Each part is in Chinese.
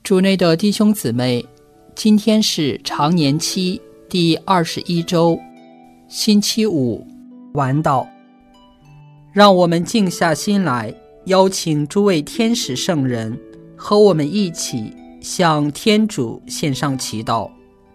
主内的弟兄姊妹，今天是常年期第21周，星期五，晚祷。让我们静下心来，邀请诸位天使圣人和我们一起向天主献上祈祷。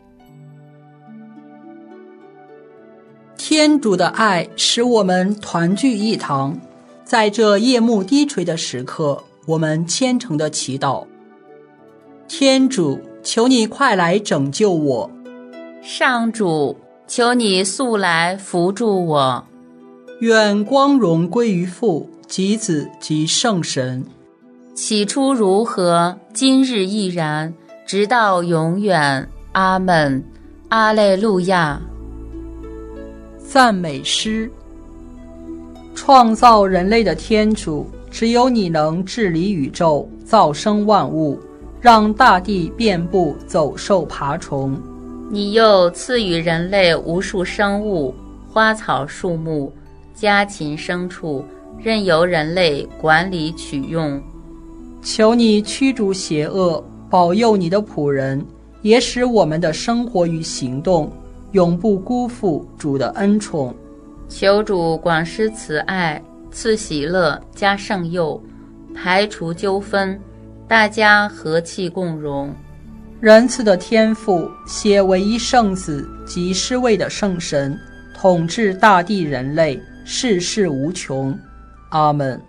天主的爱使我们团聚一堂，在这夜幕低垂的时刻，我们虔诚的祈祷。天主，求你快来拯救我。 上主，求你速来扶助我。 愿光荣归于父及子及圣神。 起初如何，今日亦然，直到永远。阿们。阿肋路亚。 赞美诗。创造人类的天主，只有你能治理宇宙，造生万物，让大地遍布走兽爬虫。 你又赐予人类无数生物，花草树木，家禽牲畜，任由人类管理取用。 求你驱逐邪恶，保佑你的仆人，也使我们的生活与行动永不辜负主的恩宠。 求主广施慈爱，赐喜乐加圣佑，排除纠纷，大家和气共荣。 仁慈的天父携唯一圣子及施位的圣神，统治大地人类，世事无穷。阿们。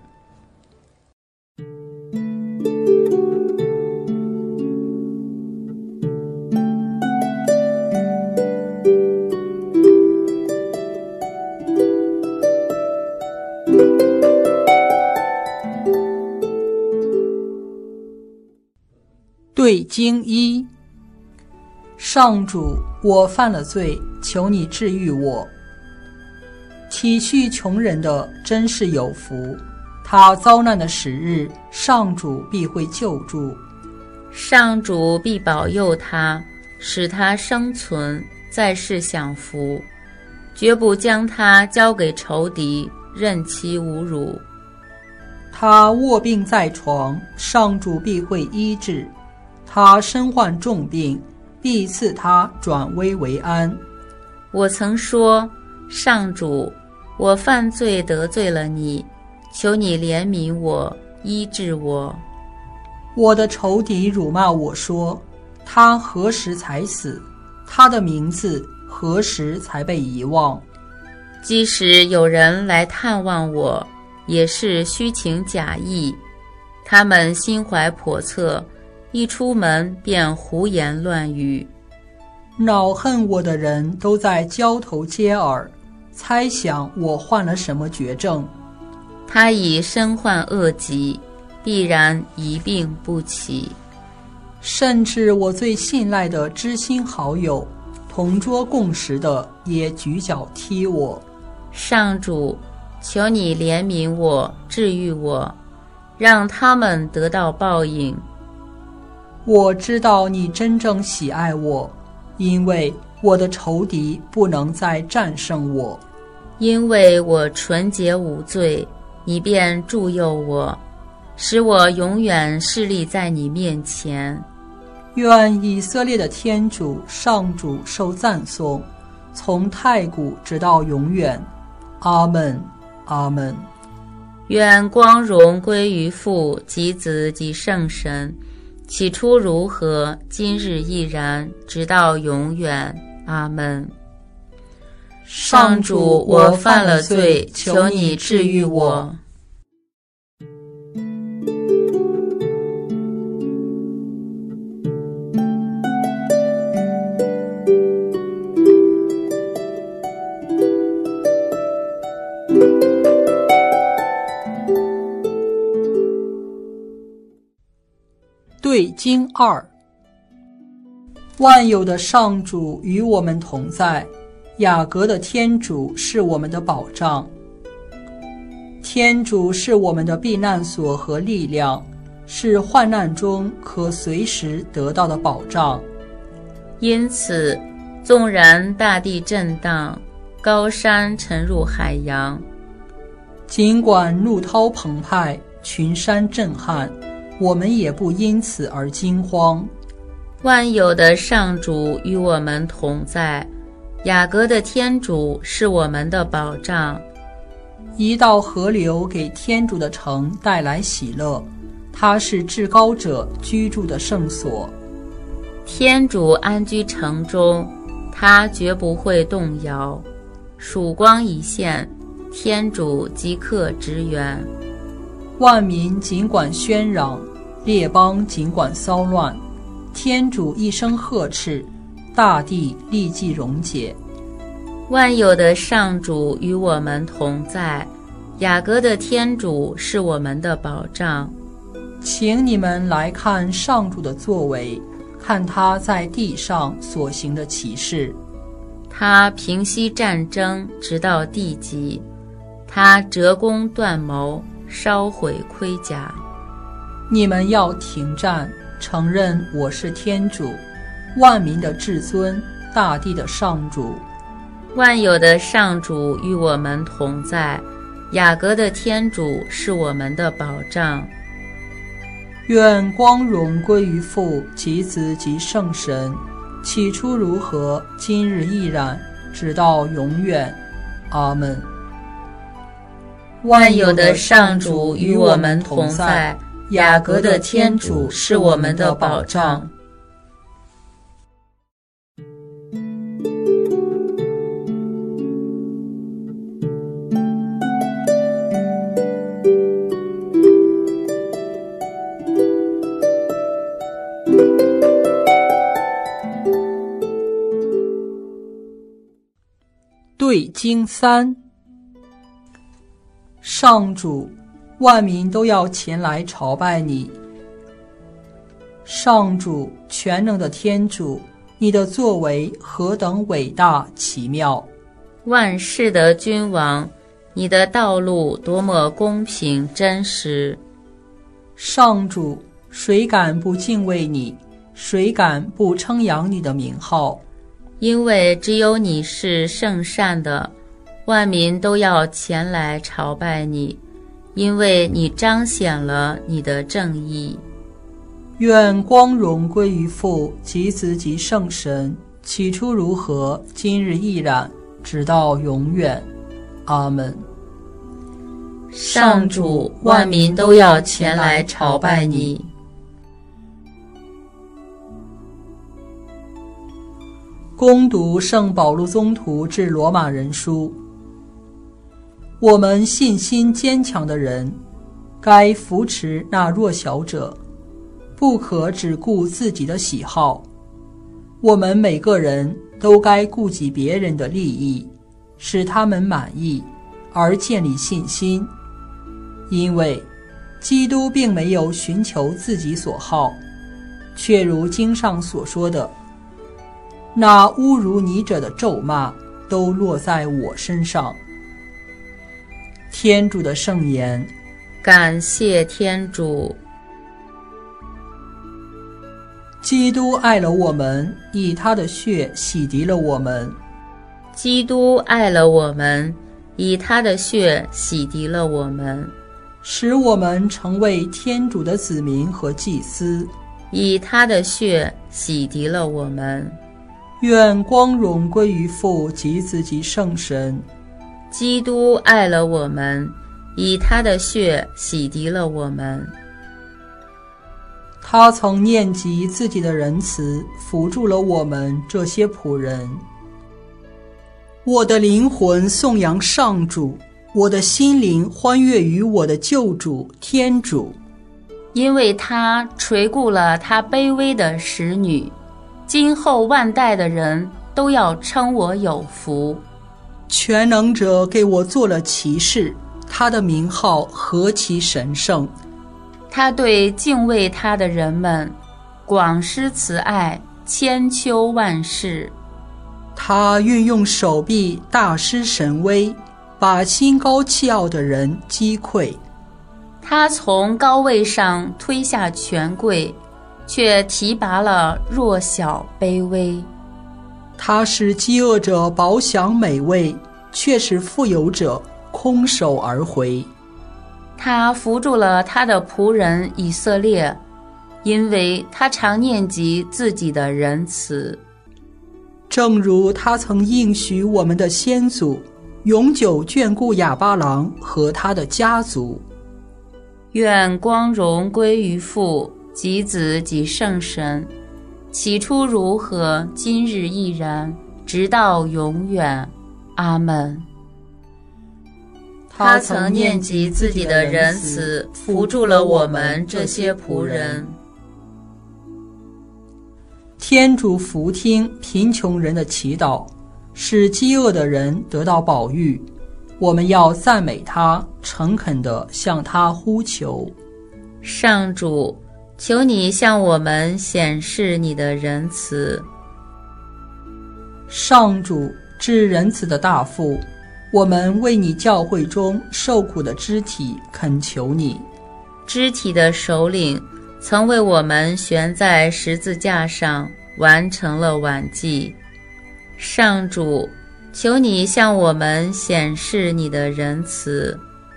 对经一。上主，我犯了罪，求你治愈我。体恤穷人的真是有福，他遭难的时日，上主必会救助。 上主必保佑他，使他生存，在世享福，绝不将他交给仇敌，任其侮辱。 他卧病在床，上主必会医治。他身患重病，必赐他转危为安。 我曾说，上主，我犯罪得罪了你，求你怜悯我，医治我。 我的仇敌辱骂我说，他何时才死？他的名字何时才被遗忘？ 即使有人来探望我，也是虚情假意，他们心怀叵测，一出门便胡言乱语。 恼恨我的人都在交头接耳，猜想我患了什么绝症。 他已身患恶疾，必然一病不起。 甚至我最信赖的知心好友，同桌共食的，也举脚踢我。 上主，求你怜悯我，治愈我，让他们得到报应。 我知道你真正喜爱我，因为我的仇敌不能再战胜我。 因为我纯洁无罪，你便助佑我，使我永远侍立在你面前。 愿以色列的天主上主受赞颂，从太古直到永远。阿们。阿们。 愿光荣归于父及子及圣神，起初如何，今日亦然，直到永远。阿们。上主，我犯了罪，求你治愈我。 对经二。万有的上主与我们同在，雅各的天主是我们的保障。天主是我们的避难所和力量，是患难中可随时得到的保障。 因此，纵然大地震荡，高山沉入海洋， 尽管怒涛澎湃，群山震撼， 我们也不因此而惊慌。 万有的上主与我们同在，雅各的天主是我们的保障。 一道河流给天主的城带来喜乐，它是至高者居住的圣所。 天主安居城中，他绝不会动摇。曙光一现，天主即刻支援。 万民尽管喧嚷，列邦尽管骚乱，天主一声呵斥，大地立即溶解。 万有的上主与我们同在，雅各的天主是我们的保障。 请你们来看上主的作为，看他在地上所行的奇事。 他平息战争，直到地极；他折弓断谋，烧毁盔甲。 你们要停战，承认我是天主，万民的至尊，大地的上主。 万有的上主与我们同在，雅各的天主是我们的保障。 愿光荣归于父及子及圣神，起初如何，今日亦然，直到永远。阿们。 万有的上主与我们同在，雅各的天主是我们的保障。 对经3。上主，万民都要前来朝拜你。上主，全能的天主，你的作为何等伟大奇妙！ 万世的君王，你的道路多么公平真实！ 上主，谁敢不敬畏你？谁敢不称扬你的名号？ 因为只有你是圣善的，万民都要前来朝拜你，因为你彰显了你的正义。 愿光荣归于父及子及圣神，起初如何，今日亦然，直到永远。阿们。 上主，万民都要前来朝拜你。 恭读圣保禄宗徒致罗马人书。我们信心坚强的人，该扶持那弱小者，不可只顾自己的喜好。我们每个人都该顾及别人的利益，使他们满意，而建立信心。因为基督并没有寻求自己所好，却如经上所说的，那侮辱你者的咒骂都落在我身上。天主的圣言。 感谢天主。 基督爱了我们，以他的血洗涤了我们。 基督爱了我们，以他的血洗涤了我们， 使我们成为天主的子民和祭司。 以他的血洗涤了我们。 愿光荣归于父及子及圣神。 基督爱了我们，以他的血洗涤了我们。 他曾念及自己的仁慈，扶助了我们这些仆人。我的灵魂颂扬上主，我的心灵欢悦于我的救主天主， 因为他垂顾了他卑微的使女，今后万代的人都要称我有福。 全能者给我做了奇事，他的名号何其神圣！ 他对敬畏他的人们广施慈爱，千秋万世。 他运用手臂大施神威，把心高气傲的人击溃。 他从高位上推下权贵，却提拔了弱小卑微。 他使饥饿者饱享美味，却使富有者空手而回。 他扶助了他的仆人以色列，因为他常念及自己的仁慈。 正如他曾应许我们的先祖，永久眷顾亚巴郎和他的家族。 愿光荣归于父及子及圣神，起初如何，今日亦然，直到永远。阿们。他曾念及自己的仁慈，扶助了我们这些仆人。 天主俯听贫穷人的祈祷，使饥饿的人得到饱飫。我们要赞美他，诚恳地向他呼求。 上主，求你向我们显示你的仁慈。 上主，至仁慈的大父，我们为你教会中受苦的肢体恳求你。 肢体的首领曾为我们悬在十字架上，完成了挽祭。上主，求你向我们显示你的仁慈。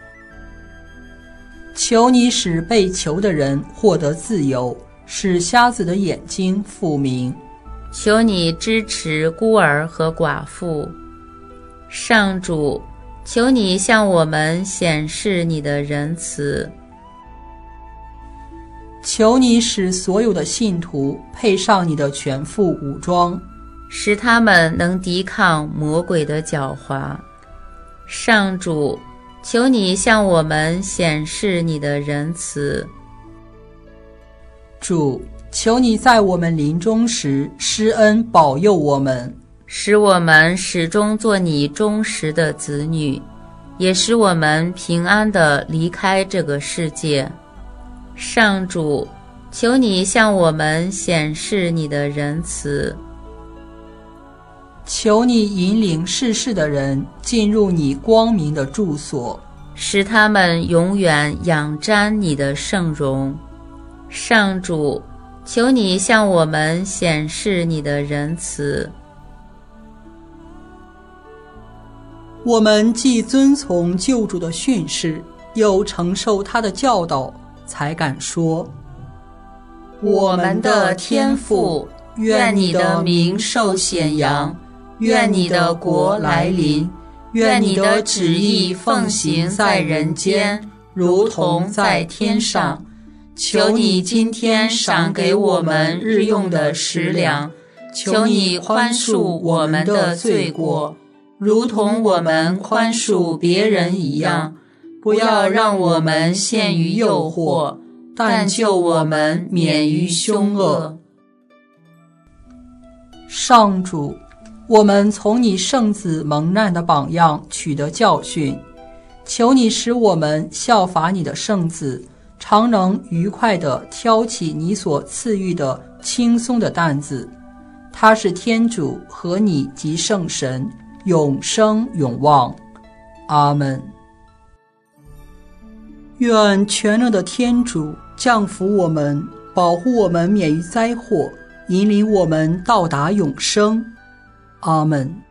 求你使被囚的人获得自由，使瞎子的眼睛复明。 求你支持孤儿和寡妇。上主，求你向我们显示你的仁慈。 求你使所有的信徒配上你的全副武装， 使他们能抵抗魔鬼的狡猾。上主，求你向我们显示你的仁慈。 主，求你在我们临终时施恩保佑我们， 使我们始终做你忠实的子女，也使我们平安地离开这个世界。上主，求你向我们显示你的仁慈。 求你引领世事的人进入你光明的住所， 使他们永远仰瞻你的圣容。上主，求你向我们显示你的仁慈。 我们既遵从救主的训示，又承受他的教导，才敢说： 我们的天父，愿你的名受显扬，愿你的国来临，愿你的旨意奉行在人间，如同在天上。求你今天赏给我们日用的食粮，求你宽恕我们的罪过，如同我们宽恕别人一样，不要让我们陷于诱惑，但救我们免于凶恶。 上主，我们从你圣子蒙难的榜样取得教训，求你使我们效法你的圣子，常能愉快地挑起你所赐予的轻松的担子。他是天主和你及圣神，永生永望。阿们。愿全能的天主降福我们，保护我们免于灾祸，引领我们到达永生。阿们。